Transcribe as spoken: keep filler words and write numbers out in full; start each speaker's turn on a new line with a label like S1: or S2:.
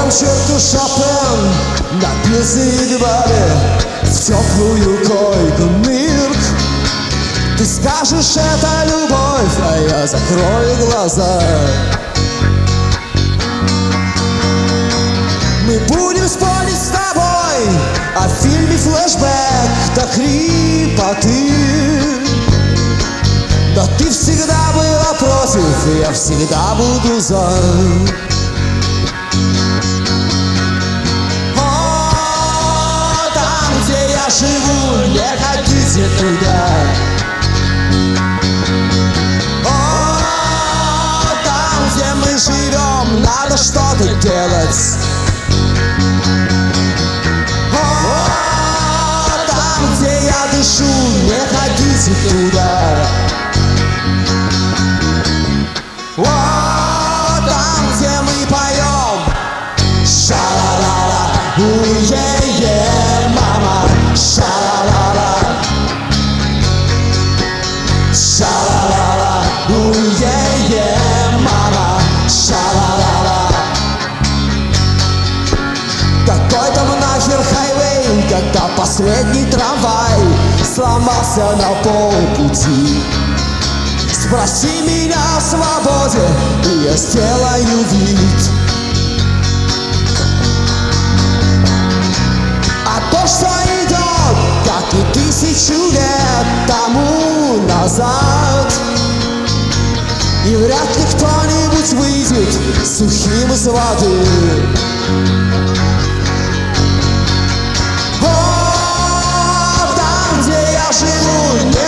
S1: твоем черту Шопен напился едва ли в теплую койку Мирк. Ты скажешь, это любовь, а я закрою глаза. Мы будем спорить с тобой о фильме «Флэшбэк» до хрипоты. Но ты всегда была против, и я всегда буду за. О, там, где я живу, не ходите туда. О, там, где мы живем, надо что-то делать. О, там, где я дышу, не ходите туда. О, там, где мы поем ша-ла-ла-ла, у-е-е, мама, ша-ла-ла-ла, ша-ла-ла-ла, у-е-е, мама, ша-ла-ла-ла. Какой там нахер хайвей, когда последний трамвай сломался на полпути? Спроси меня о свободе, и я сделаю вид. А то, что идет, как и тысячу лет тому назад, и вряд ли кто-нибудь выйдет сухим из воды. О, там, где я живу, не